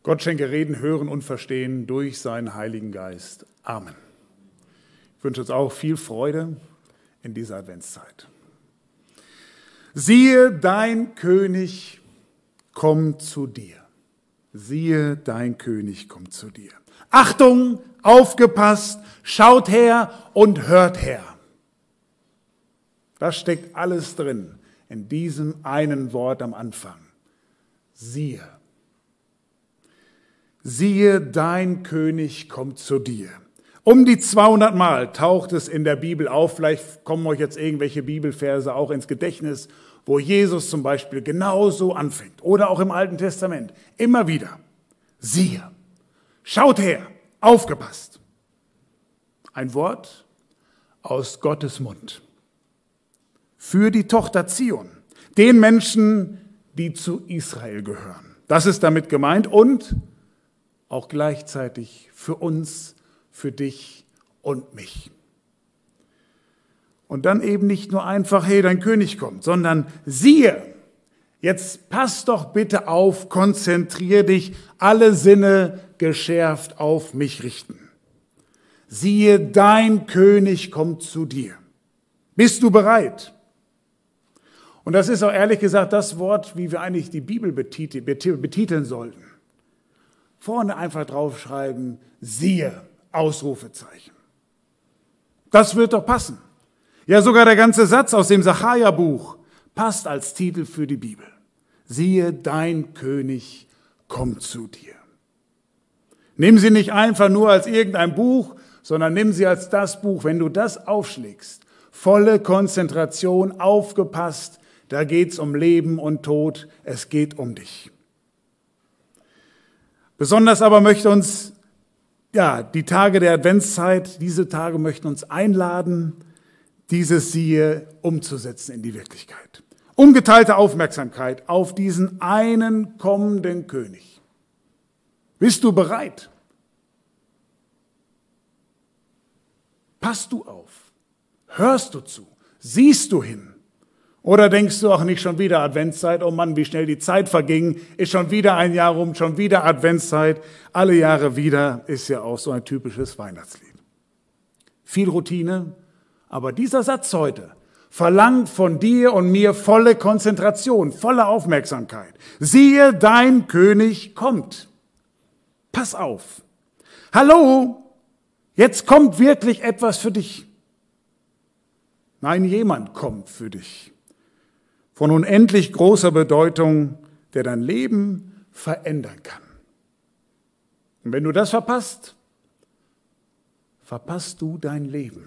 Gott schenke Reden, Hören und Verstehen durch seinen Heiligen Geist. Amen. Ich wünsche uns auch viel Freude in dieser Adventszeit. Siehe, dein König kommt zu dir. Siehe, dein König kommt zu dir. Achtung, aufgepasst, schaut her und hört her. Das steckt alles drin in diesem einen Wort am Anfang. Siehe. Siehe, dein König kommt zu dir. Um die 200 Mal taucht es in der Bibel auf. Vielleicht kommen euch jetzt irgendwelche Bibelverse auch ins Gedächtnis, wo Jesus zum Beispiel genauso anfängt. Oder auch im Alten Testament. Immer wieder. Siehe. Schaut her. Aufgepasst. Ein Wort aus Gottes Mund. Für die Tochter Zion. Den Menschen, die zu Israel gehören. Das ist damit gemeint und auch gleichzeitig für uns, für dich und mich. Und dann eben nicht nur einfach, hey, dein König kommt, sondern siehe, jetzt pass doch bitte auf, konzentrier dich, alle Sinne geschärft auf mich richten. Siehe, dein König kommt zu dir. Bist du bereit? Und das ist auch ehrlich gesagt das Wort, wie wir eigentlich die Bibel betiteln sollten. Vorne einfach draufschreiben, siehe, Ausrufezeichen. Das wird doch passen. Ja, sogar der ganze Satz aus dem Sacharja-Buch passt als Titel für die Bibel. Siehe, dein König kommt zu dir. Nimm sie nicht einfach nur als irgendein Buch, sondern nimm sie als das Buch, wenn du das aufschlägst. Volle Konzentration, aufgepasst, da geht's um Leben und Tod, es geht um dich. Besonders aber möchte uns, die Tage der Adventszeit, diese Tage möchten uns einladen, dieses Siehe umzusetzen in die Wirklichkeit. Ungeteilte Aufmerksamkeit auf diesen einen kommenden König. Bist du bereit? Passt du auf? Hörst du zu? Siehst du hin? Oder denkst du auch nicht schon wieder Adventszeit? Oh Mann, wie schnell die Zeit verging. Ist schon wieder ein Jahr rum, schon wieder Adventszeit. Alle Jahre wieder ist ja auch so ein typisches Weihnachtslied. Viel Routine, aber dieser Satz heute verlangt von dir und mir volle Konzentration, volle Aufmerksamkeit. Siehe, dein König kommt. Pass auf. Hallo, jetzt kommt wirklich etwas für dich. Nein, jemand kommt für dich. Von unendlich großer Bedeutung, der dein Leben verändern kann. Und wenn du das verpasst, verpasst du dein Leben.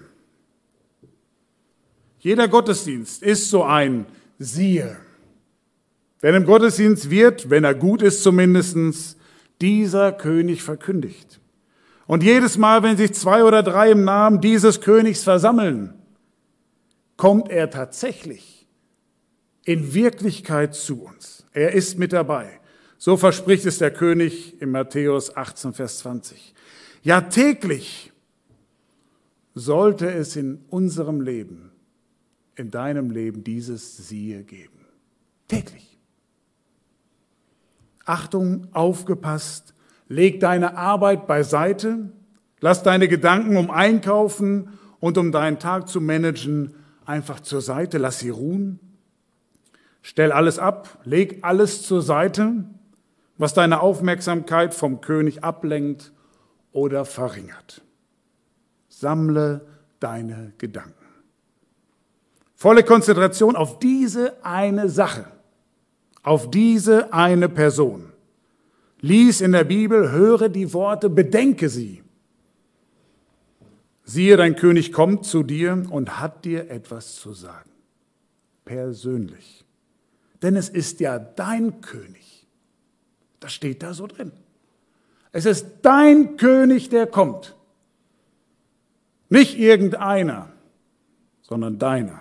Jeder Gottesdienst ist so ein Siehe. Denn im Gottesdienst wird, wenn er gut ist zumindest, dieser König verkündigt. Und jedes Mal, wenn sich 2 oder 3 im Namen dieses Königs versammeln, kommt er tatsächlich in Wirklichkeit zu uns. Er ist mit dabei. So verspricht es der König in Matthäus 18, Vers 20. Ja, täglich sollte es in unserem Leben, in deinem Leben dieses Siehe geben. Täglich. Achtung, aufgepasst, leg deine Arbeit beiseite, lass deine Gedanken um Einkaufen und um deinen Tag zu managen einfach zur Seite, lass sie ruhen. Stell alles ab, leg alles zur Seite, was deine Aufmerksamkeit vom König ablenkt oder verringert. Sammle deine Gedanken. Volle Konzentration auf diese eine Sache, auf diese eine Person. Lies in der Bibel, höre die Worte, bedenke sie. Siehe, dein König kommt zu dir und hat dir etwas zu sagen. Persönlich. Denn es ist ja dein König. Das steht da so drin. Es ist dein König, der kommt. Nicht irgendeiner, sondern deiner.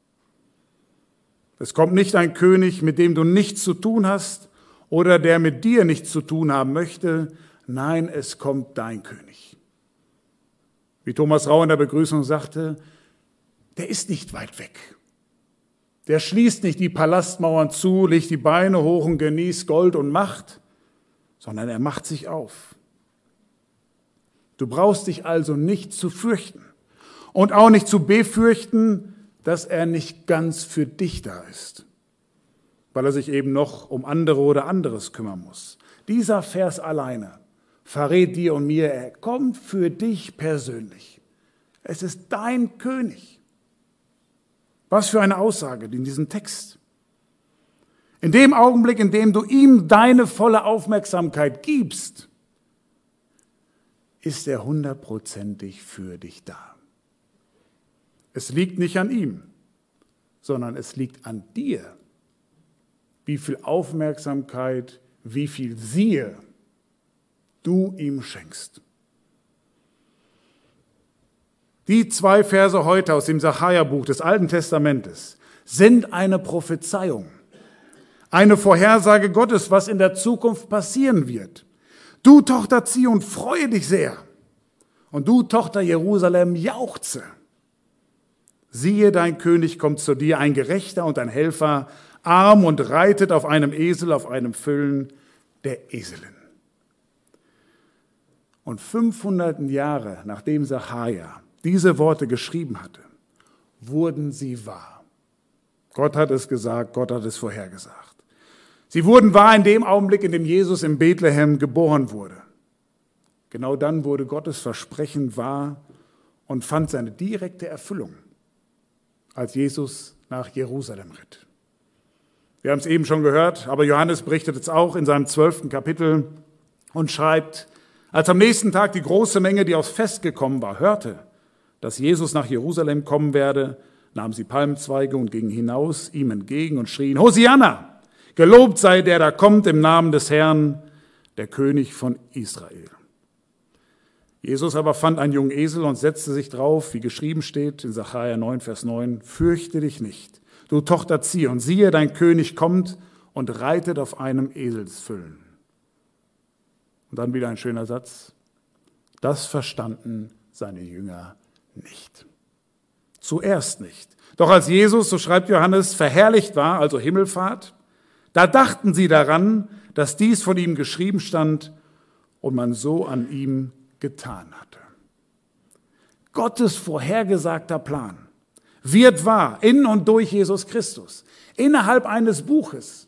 Es kommt nicht ein König, mit dem du nichts zu tun hast oder der mit dir nichts zu tun haben möchte. Nein, es kommt dein König. Wie Thomas Rau in der Begrüßung sagte, der ist nicht weit weg. Der schließt nicht die Palastmauern zu, legt die Beine hoch und genießt Gold und Macht, sondern er macht sich auf. Du brauchst dich also nicht zu fürchten und auch nicht zu befürchten, dass er nicht ganz für dich da ist, weil er sich eben noch um andere oder anderes kümmern muss. Dieser Vers alleine verrät dir und mir, er kommt für dich persönlich. Es ist dein König. Was für eine Aussage in diesem Text. In dem Augenblick, in dem du ihm deine volle Aufmerksamkeit gibst, ist er 100%ig für dich da. Es liegt nicht an ihm, sondern es liegt an dir, wie viel Aufmerksamkeit, wie viel Siehe du ihm schenkst. Die 2 Verse heute aus dem Sacharja-Buch des Alten Testamentes sind eine Prophezeiung, eine Vorhersage Gottes, was in der Zukunft passieren wird. Du Tochter Zion, freue dich sehr. Und du Tochter Jerusalem, jauchze. Siehe, dein König kommt zu dir, ein Gerechter und ein Helfer, arm und reitet auf einem Esel, auf einem Füllen der Eselin. Und 500 Jahre nachdem Sacharja diese Worte geschrieben hatte, wurden sie wahr. Gott hat es gesagt, Gott hat es vorhergesagt. Sie wurden wahr in dem Augenblick, in dem Jesus in Bethlehem geboren wurde. Genau dann wurde Gottes Versprechen wahr und fand seine direkte Erfüllung, als Jesus nach Jerusalem ritt. Wir haben es eben schon gehört, aber Johannes berichtet es auch in seinem 12. Kapitel und schreibt, als am nächsten Tag die große Menge, die aufs Fest gekommen war, hörte, dass Jesus nach Jerusalem kommen werde, nahmen sie Palmzweige und gingen hinaus ihm entgegen und schrien, Hosianna! Gelobt sei der, da kommt im Namen des Herrn, der König von Israel. Jesus aber fand einen jungen Esel und setzte sich drauf, wie geschrieben steht in Sacharja 9, Vers 9, fürchte dich nicht, du Tochter Zion, siehe, dein König kommt und reitet auf einem Eselsfüllen. Und dann wieder ein schöner Satz, das verstanden seine Jünger nicht. Zuerst nicht. Doch als Jesus, so schreibt Johannes, verherrlicht war, also Himmelfahrt, da dachten sie daran, dass dies von ihm geschrieben stand und man so an ihm getan hatte. Gottes vorhergesagter Plan wird wahr in und durch Jesus Christus, innerhalb eines Buches.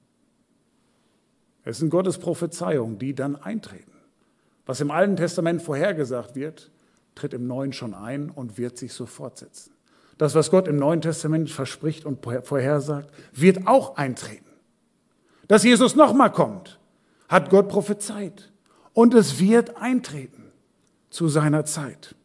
Es sind Gottes Prophezeiungen, die dann eintreten. Was im Alten Testament vorhergesagt wird, tritt im Neuen schon ein und wird sich so fortsetzen. Das, was Gott im Neuen Testament verspricht und vorhersagt, wird auch eintreten. Dass Jesus nochmal kommt, hat Gott prophezeit. Und es wird eintreten zu seiner Zeit.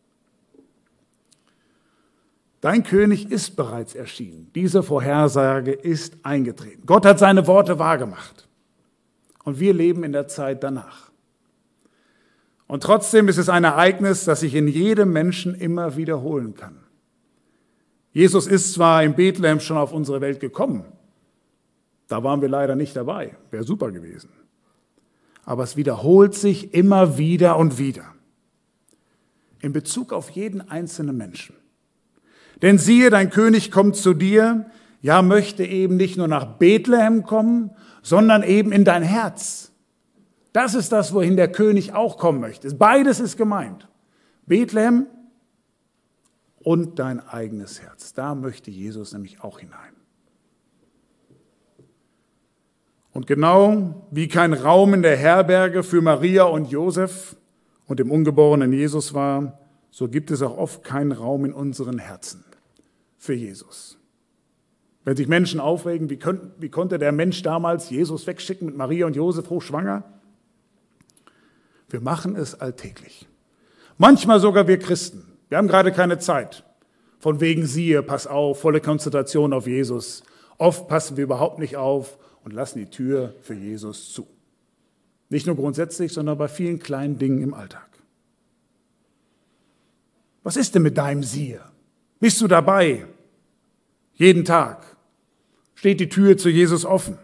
Dein König ist bereits erschienen. Diese Vorhersage ist eingetreten. Gott hat seine Worte wahrgemacht. Und wir leben in der Zeit danach. Und trotzdem ist es ein Ereignis, das sich in jedem Menschen immer wiederholen kann. Jesus ist zwar in Bethlehem schon auf unsere Welt gekommen, da waren wir leider nicht dabei, wäre super gewesen. Aber es wiederholt sich immer wieder und wieder. In Bezug auf jeden einzelnen Menschen. Denn siehe, dein König kommt zu dir, ja, möchte eben nicht nur nach Bethlehem kommen, sondern eben in dein Herz. Das ist das, wohin der König auch kommen möchte. Beides ist gemeint. Bethlehem und dein eigenes Herz. Da möchte Jesus nämlich auch hinein. Und genau wie kein Raum in der Herberge für Maria und Josef und dem ungeborenen Jesus war, so gibt es auch oft keinen Raum in unseren Herzen für Jesus. Wenn sich Menschen aufregen, wie konnte der Mensch damals Jesus wegschicken mit Maria und Josef hochschwanger? Wir machen es alltäglich. Manchmal sogar wir Christen. Wir haben gerade keine Zeit. Von wegen siehe, pass auf, volle Konzentration auf Jesus. Oft passen wir überhaupt nicht auf und lassen die Tür für Jesus zu. Nicht nur grundsätzlich, sondern bei vielen kleinen Dingen im Alltag. Was ist denn mit deinem Siehe? Bist du dabei? Jeden Tag steht die Tür zu Jesus offen.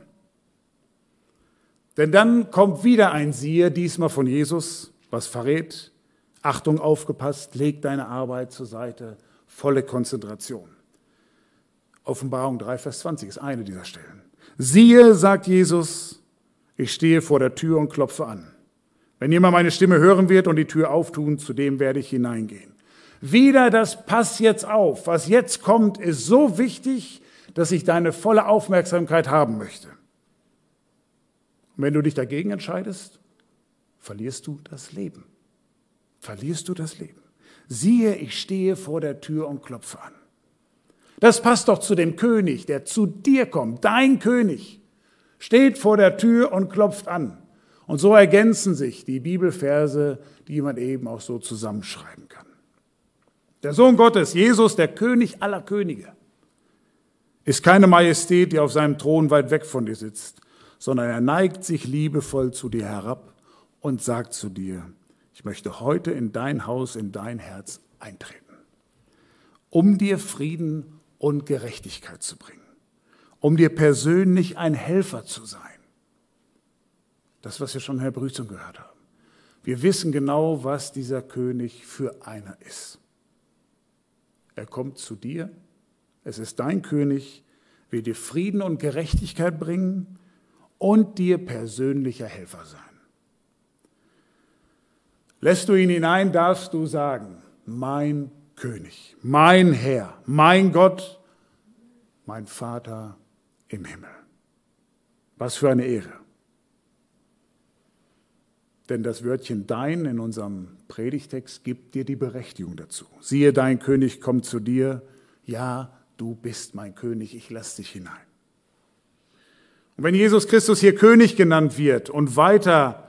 Denn dann kommt wieder ein Siehe, diesmal von Jesus, was verrät, Achtung, aufgepasst, leg deine Arbeit zur Seite, volle Konzentration. Offenbarung 3, Vers 20 ist eine dieser Stellen. Siehe, sagt Jesus, ich stehe vor der Tür und klopfe an. Wenn jemand meine Stimme hören wird und die Tür auftun, zu dem werde ich hineingehen. Wieder das Pass jetzt auf. Was jetzt kommt, ist so wichtig, dass ich deine volle Aufmerksamkeit haben möchte. Und wenn du dich dagegen entscheidest, verlierst du das Leben. Verlierst du das Leben. Siehe, ich stehe vor der Tür und klopfe an. Das passt doch zu dem König, der zu dir kommt. Dein König steht vor der Tür und klopft an. Und so ergänzen sich die Bibelverse, die man eben auch so zusammenschreiben kann. Der Sohn Gottes, Jesus, der König aller Könige, ist keine Majestät, die auf seinem Thron weit weg von dir sitzt, sondern er neigt sich liebevoll zu dir herab und sagt zu dir, ich möchte heute in dein Haus, in dein Herz eintreten, um dir Frieden und Gerechtigkeit zu bringen, um dir persönlich ein Helfer zu sein. Das, was wir schon in Herr Brützung gehört haben. Wir wissen genau, was dieser König für einer ist. Er kommt zu dir, es ist dein König, will dir Frieden und Gerechtigkeit bringen und dir persönlicher Helfer sein. Lässt du ihn hinein, darfst du sagen, mein König, mein Herr, mein Gott, mein Vater im Himmel. Was für eine Ehre. Denn das Wörtchen dein in unserem Predigtext gibt dir die Berechtigung dazu. Siehe, dein König kommt zu dir. Ja, du bist mein König, ich lasse dich hinein. Und wenn Jesus Christus hier König genannt wird und weiter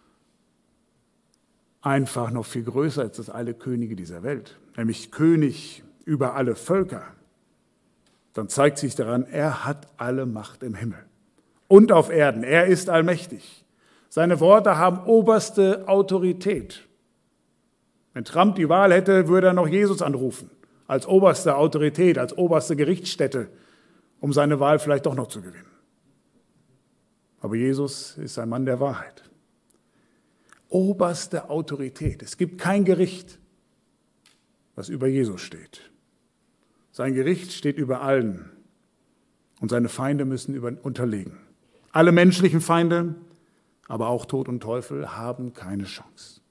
einfach noch viel größer als alle Könige dieser Welt, nämlich König über alle Völker, dann zeigt sich daran, er hat alle Macht im Himmel und auf Erden. Er ist allmächtig. Seine Worte haben oberste Autorität. Wenn Trump die Wahl hätte, würde er noch Jesus anrufen, als oberste Autorität, als oberste Gerichtsstätte, um seine Wahl vielleicht doch noch zu gewinnen. Aber Jesus ist ein Mann der Wahrheit. Oberste Autorität. Es gibt kein Gericht, was über Jesus steht. Sein Gericht steht über allen und seine Feinde müssen unterlegen. Alle menschlichen Feinde, aber auch Tod und Teufel haben keine Chance.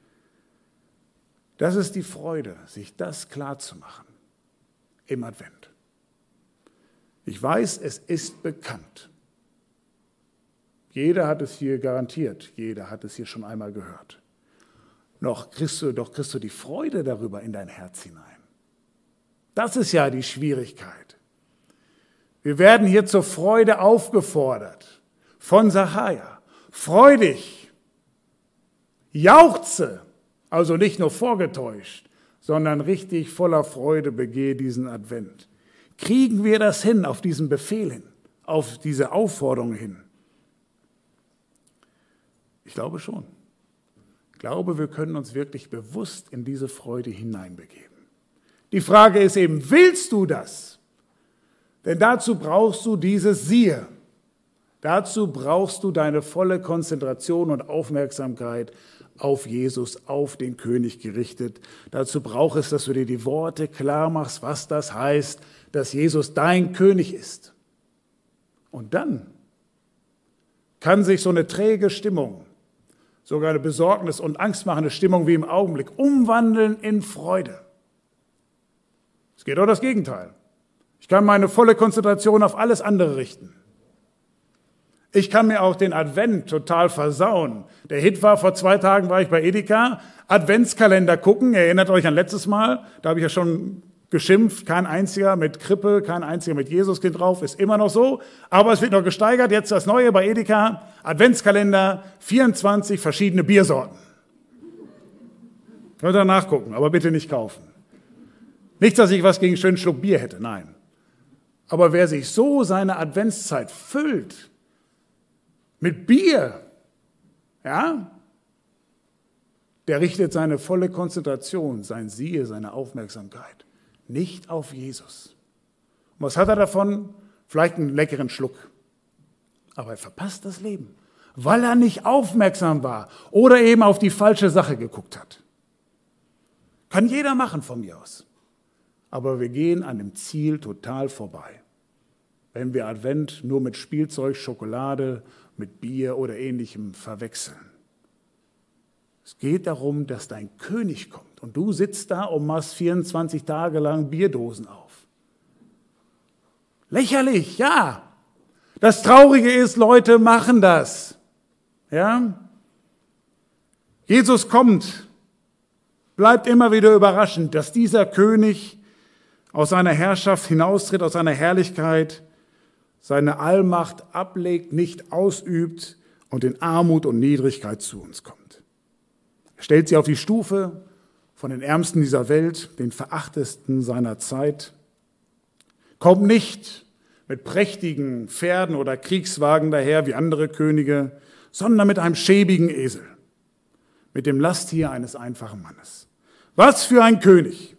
Das ist die Freude, sich das klarzumachen im Advent. Ich weiß, es ist bekannt. Jeder hat es hier garantiert, jeder hat es hier schon einmal gehört. Doch kriegst du die Freude darüber in dein Herz hinein. Das ist ja die Schwierigkeit. Wir werden hier zur Freude aufgefordert von Sacharja. Freu dich, jauchze, also nicht nur vorgetäuscht, sondern richtig voller Freude begehe diesen Advent. Kriegen wir das hin, auf diesen Befehl hin, auf diese Aufforderung hin? Ich glaube schon. Ich glaube, wir können uns wirklich bewusst in diese Freude hineinbegeben. Die Frage ist eben, willst du das? Denn dazu brauchst du dieses Siehe. Dazu brauchst du deine volle Konzentration und Aufmerksamkeit auf Jesus, auf den König gerichtet. Dazu braucht es, dass du dir die Worte klar machst, was das heißt, dass Jesus dein König ist. Und dann kann sich so eine träge Stimmung, sogar eine besorgnis- und angstmachende Stimmung wie im Augenblick, umwandeln in Freude. Es geht auch das Gegenteil. Ich kann meine volle Konzentration auf alles andere richten. Ich kann mir auch den Advent total versauen. Der Hit war, vor 2 Tagen war ich bei Edeka, Adventskalender gucken, erinnert euch an letztes Mal, da habe ich ja schon geschimpft, kein einziger mit Krippe, kein einziger mit Jesuskind drauf, ist immer noch so, aber es wird noch gesteigert, jetzt das Neue bei Edeka, Adventskalender, 24 verschiedene Biersorten. Könnt ihr nachgucken, aber bitte nicht kaufen. Nicht, dass ich was gegen einen schönen Schluck Bier hätte, nein. Aber wer sich so seine Adventszeit füllt, mit Bier, ja, der richtet seine volle Konzentration, sein Siehe, seine Aufmerksamkeit nicht auf Jesus. Und was hat er davon? Vielleicht einen leckeren Schluck. Aber er verpasst das Leben, weil er nicht aufmerksam war oder eben auf die falsche Sache geguckt hat. Kann jeder machen von mir aus. Aber wir gehen an dem Ziel total vorbei. Wenn wir Advent nur mit Spielzeug, Schokolade, mit Bier oder Ähnlichem verwechseln. Es geht darum, dass dein König kommt und du sitzt da und machst 24 Tage lang Bierdosen auf. Lächerlich, ja. Das Traurige ist, Leute machen das. Ja? Jesus kommt, bleibt immer wieder überraschend, dass dieser König aus seiner Herrschaft hinaustritt, aus seiner Herrlichkeit, seine Allmacht ablegt, nicht ausübt und in Armut und Niedrigkeit zu uns kommt. Er stellt sie auf die Stufe von den Ärmsten dieser Welt, den Verachtesten seiner Zeit, kommt nicht mit prächtigen Pferden oder Kriegswagen daher wie andere Könige, sondern mit einem schäbigen Esel, mit dem Lasttier eines einfachen Mannes. Was für ein König!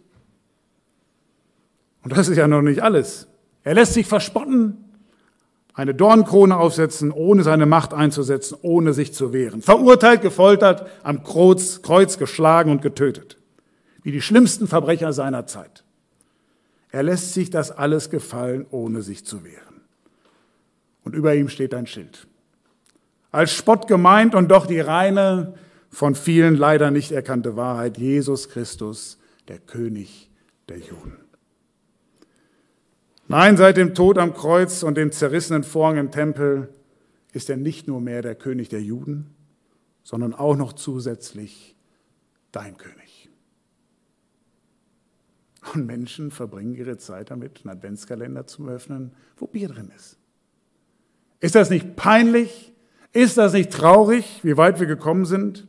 Und das ist ja noch nicht alles. Er lässt sich verspotten, eine Dornenkrone aufsetzen, ohne seine Macht einzusetzen, ohne sich zu wehren. Verurteilt, gefoltert, am Kreuz geschlagen und getötet. Wie die schlimmsten Verbrecher seiner Zeit. Er lässt sich das alles gefallen, ohne sich zu wehren. Und über ihm steht ein Schild. Als Spott gemeint und doch die reine, von vielen leider nicht erkannte Wahrheit: Jesus Christus, der König der Juden. Nein, seit dem Tod am Kreuz und dem zerrissenen Vorhang im Tempel ist er nicht nur mehr der König der Juden, sondern auch noch zusätzlich dein König. Und Menschen verbringen ihre Zeit damit, einen Adventskalender zu öffnen, wo Bier drin ist. Ist das nicht peinlich? Ist das nicht traurig, wie weit wir gekommen sind?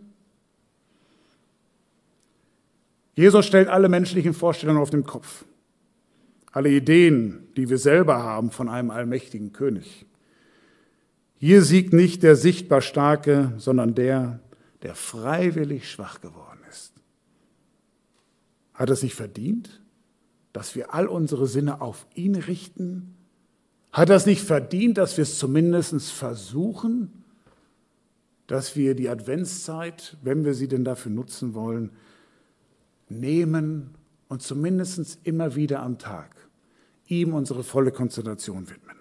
Jesus stellt alle menschlichen Vorstellungen auf den Kopf. Alle Ideen, die wir selber haben von einem allmächtigen König. Hier siegt nicht der sichtbar Starke, sondern der, der freiwillig schwach geworden ist. Hat es nicht verdient, dass wir all unsere Sinne auf ihn richten? Hat es nicht verdient, dass wir es zumindest versuchen, dass wir die Adventszeit, wenn wir sie denn dafür nutzen wollen, nehmen und zumindest immer wieder am Tag ihm unsere volle Konzentration widmen.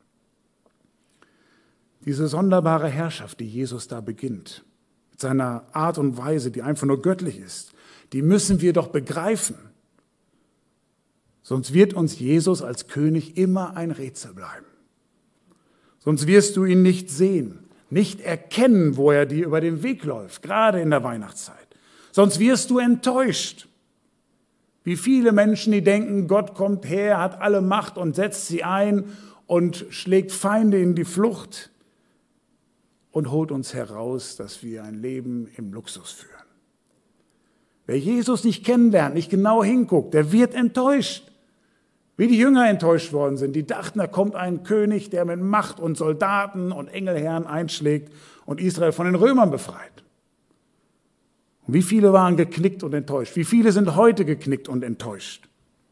Diese sonderbare Herrschaft, die Jesus da beginnt, mit seiner Art und Weise, die einfach nur göttlich ist, die müssen wir doch begreifen. Sonst wird uns Jesus als König immer ein Rätsel bleiben. Sonst wirst du ihn nicht sehen, nicht erkennen, wo er dir über den Weg läuft, gerade in der Weihnachtszeit. Sonst wirst du enttäuscht. Wie viele Menschen, die denken, Gott kommt her, hat alle Macht und setzt sie ein und schlägt Feinde in die Flucht und holt uns heraus, dass wir ein Leben im Luxus führen. Wer Jesus nicht kennenlernt, nicht genau hinguckt, der wird enttäuscht. Wie die Jünger enttäuscht worden sind, die dachten, da kommt ein König, der mit Macht und Soldaten und Engelherren einschlägt und Israel von den Römern befreit. Und wie viele waren geknickt und enttäuscht? Wie viele sind heute geknickt und enttäuscht?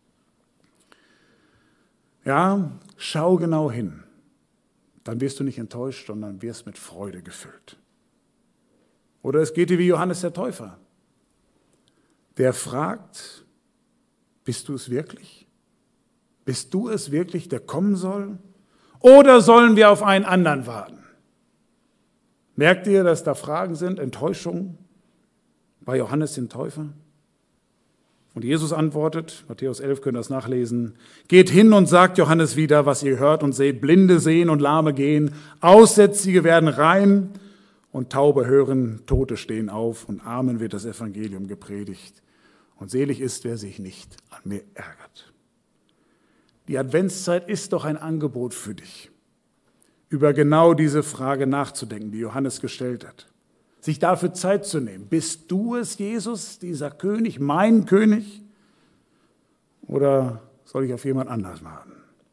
Ja, schau genau hin. Dann wirst du nicht enttäuscht, sondern wirst mit Freude gefüllt. Oder es geht dir wie Johannes der Täufer. Der fragt, bist du es wirklich? Bist du es wirklich, der kommen soll? Oder sollen wir auf einen anderen warten? Merkt ihr, dass da Fragen sind, Enttäuschungen? Bei Johannes dem Täufer. Und Jesus antwortet, Matthäus 11 könnt ihr das nachlesen, geht hin und sagt Johannes wieder, was ihr hört und seht, Blinde sehen und Lahme gehen, Aussätzige werden rein und Taube hören, Tote stehen auf und Armen wird das Evangelium gepredigt. Und selig ist, wer sich nicht an mir ärgert. Die Adventszeit ist doch ein Angebot für dich, über genau diese Frage nachzudenken, die Johannes gestellt hat. Sich dafür Zeit zu nehmen. Bist du es, Jesus, dieser König, mein König? Oder soll ich auf jemand anders warten?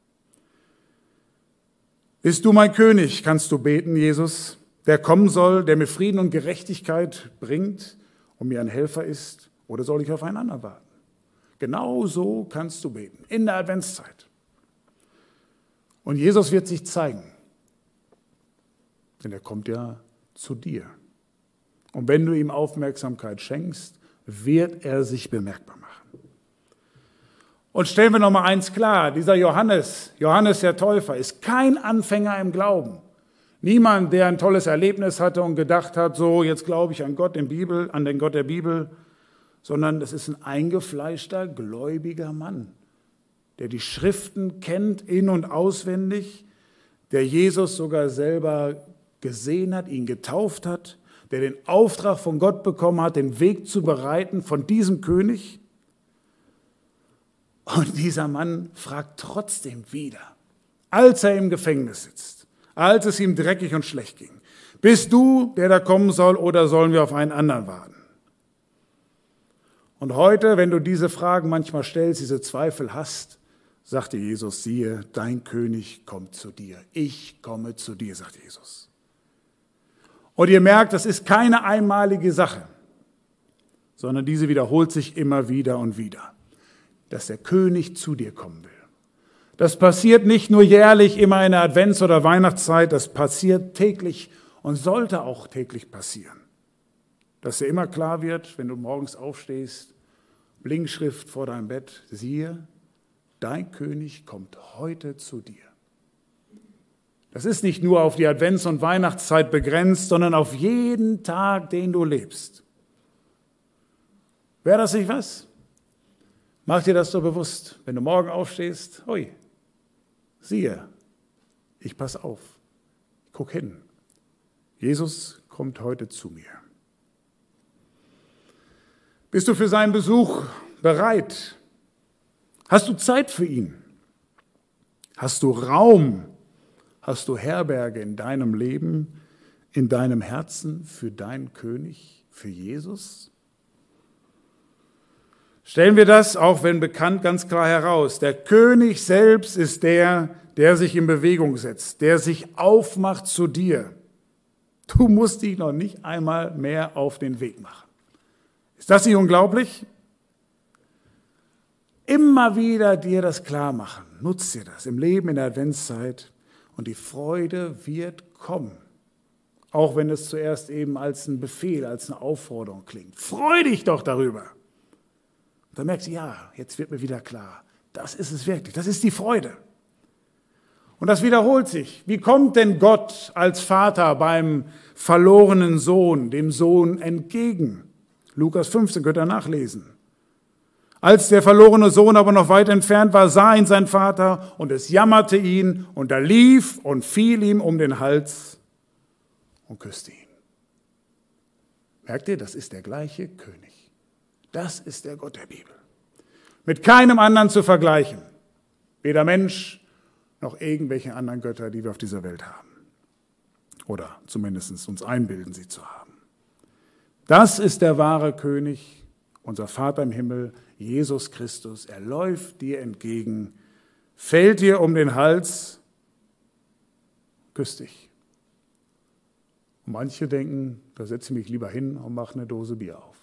Bist du mein König, kannst du beten, Jesus, der kommen soll, der mir Frieden und Gerechtigkeit bringt und mir ein Helfer ist? Oder soll ich auf einen anderen warten? Genau so kannst du beten, in der Adventszeit. Und Jesus wird sich zeigen, denn er kommt ja zu dir. Und wenn du ihm Aufmerksamkeit schenkst, wird er sich bemerkbar machen. Und stellen wir noch mal eins klar, dieser Johannes der Täufer, ist kein Anfänger im Glauben. Niemand, der ein tolles Erlebnis hatte und gedacht hat, so jetzt glaube ich an Gott an den Gott der Bibel, sondern es ist ein eingefleischter, gläubiger Mann, der die Schriften kennt in- und auswendig, der Jesus sogar selber gesehen hat, ihn getauft hat, der den Auftrag von Gott bekommen hat, den Weg zu bereiten von diesem König. Und dieser Mann fragt trotzdem wieder, als er im Gefängnis sitzt, als es ihm dreckig und schlecht ging, bist du, der da kommen soll, oder sollen wir auf einen anderen warten? Und heute, wenn du diese Fragen manchmal stellst, diese Zweifel hast, sagt dir Jesus, siehe, dein König kommt zu dir. Ich komme zu dir, sagt Jesus. Und ihr merkt, das ist keine einmalige Sache, sondern diese wiederholt sich immer wieder und wieder, dass der König zu dir kommen will. Das passiert nicht nur jährlich, immer in der Advents- oder Weihnachtszeit, das passiert täglich und sollte auch täglich passieren. Dass dir immer klar wird, wenn du morgens aufstehst, Blinkschrift vor deinem Bett, siehe, dein König kommt heute zu dir. Das ist nicht nur auf die Advents- und Weihnachtszeit begrenzt, sondern auf jeden Tag, den du lebst. Wäre das nicht was? Mach dir das so bewusst, wenn du morgen aufstehst, hui, siehe, ich pass auf, guck hin. Jesus kommt heute zu mir. Bist du für seinen Besuch bereit? Hast du Zeit für ihn? Hast du Raum? Hast du Herberge in deinem Leben, in deinem Herzen für deinen König, für Jesus? Stellen wir das, auch wenn bekannt, ganz klar heraus. Der König selbst ist der, der sich in Bewegung setzt, der sich aufmacht zu dir. Du musst dich noch nicht einmal mehr auf den Weg machen. Ist das nicht unglaublich? Immer wieder dir das klar machen. Nutz dir das im Leben, in der Adventszeit. Und die Freude wird kommen. Auch wenn es zuerst eben als ein Befehl, als eine Aufforderung klingt. Freu dich doch darüber. Und dann merkst du, ja, jetzt wird mir wieder klar. Das ist es wirklich. Das ist die Freude. Und das wiederholt sich. Wie kommt denn Gott als Vater beim verlorenen Sohn, dem Sohn entgegen? Lukas 15 könnt ihr nachlesen. Als der verlorene Sohn aber noch weit entfernt war, sah ihn sein Vater und es jammerte ihn und er lief und fiel ihm um den Hals und küsste ihn. Merkt ihr, das ist der gleiche König. Das ist der Gott der Bibel. Mit keinem anderen zu vergleichen. Weder Mensch noch irgendwelche anderen Götter, die wir auf dieser Welt haben. Oder zumindest uns einbilden, sie zu haben. Das ist der wahre König, unser Vater im Himmel, Jesus Christus. Er läuft dir entgegen, fällt dir um den Hals, küsst dich. Und manche denken, da setze ich mich lieber hin und mache eine Dose Bier auf.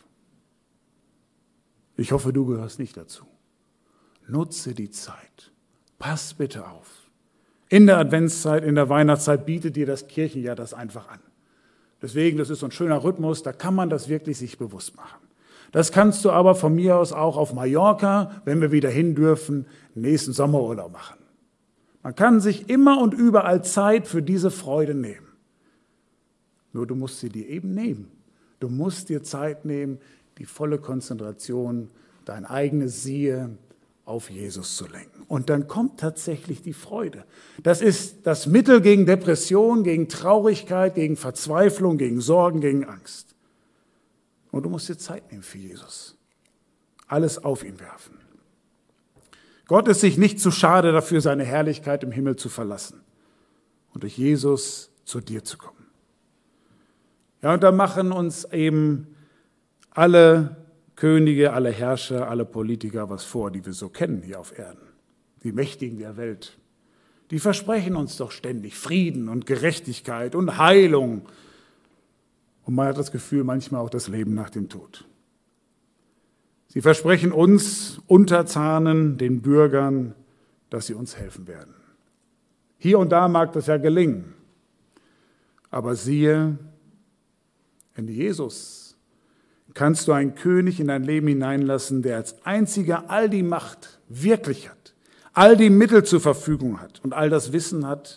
Ich hoffe, du gehörst nicht dazu. Nutze die Zeit. Pass bitte auf. In der Adventszeit, in der Weihnachtszeit bietet dir das Kirchenjahr das einfach an. Deswegen, das ist so ein schöner Rhythmus, da kann man das wirklich sich bewusst machen. Das kannst du aber von mir aus auch auf Mallorca, wenn wir wieder hin dürfen, nächsten Sommerurlaub machen. Man kann sich immer und überall Zeit für diese Freude nehmen. Nur du musst sie dir eben nehmen. Du musst dir Zeit nehmen, die volle Konzentration, dein eigenes Siehe auf Jesus zu lenken. Und dann kommt tatsächlich die Freude. Das ist das Mittel gegen Depression, gegen Traurigkeit, gegen Verzweiflung, gegen Sorgen, gegen Angst. Und du musst dir Zeit nehmen für Jesus. Alles auf ihn werfen. Gott ist sich nicht zu schade dafür, seine Herrlichkeit im Himmel zu verlassen und durch Jesus zu dir zu kommen. Ja, und da machen uns eben alle Könige, alle Herrscher, alle Politiker was vor, die wir so kennen hier auf Erden. Die Mächtigen der Welt. Die versprechen uns doch ständig Frieden und Gerechtigkeit und Heilung. Und man hat das Gefühl, manchmal auch das Leben nach dem Tod. Sie versprechen uns Untertanen, den Bürgern, dass sie uns helfen werden. Hier und da mag das ja gelingen. Aber siehe, in Jesus kannst du einen König in dein Leben hineinlassen, der als einziger all die Macht wirklich hat, all die Mittel zur Verfügung hat und all das Wissen hat,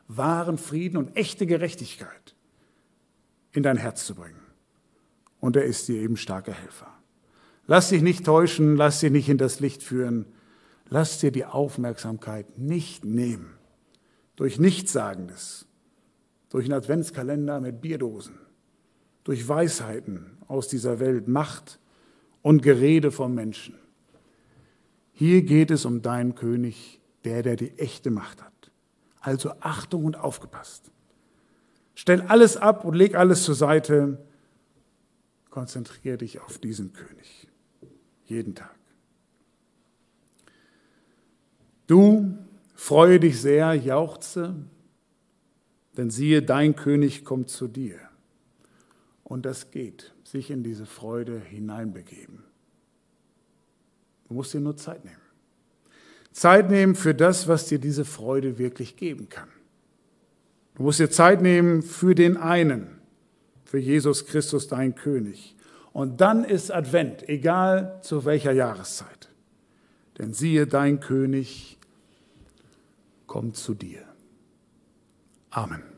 wahren Frieden und echte Gerechtigkeit in dein Herz zu bringen. Und er ist dir eben starker Helfer. Lass dich nicht täuschen, lass dich nicht in das Licht führen, lass dir die Aufmerksamkeit nicht nehmen durch Nichtsagendes, durch einen Adventskalender mit Bierdosen, durch Weisheiten aus dieser Welt, Macht und Gerede von Menschen. Hier geht es um deinen König, der die echte Macht hat. Also Achtung und aufgepasst. Stell alles ab und leg alles zur Seite. Konzentriere dich auf diesen König. Jeden Tag. Du, freue dich sehr, jauchze, denn siehe, dein König kommt zu dir. Und das geht, sich in diese Freude hineinbegeben. Du musst dir nur Zeit nehmen. Zeit nehmen für das, was dir diese Freude wirklich geben kann. Du musst dir Zeit nehmen für den einen, für Jesus Christus, dein König. Und dann ist Advent, egal zu welcher Jahreszeit. Denn siehe, dein König kommt zu dir. Amen.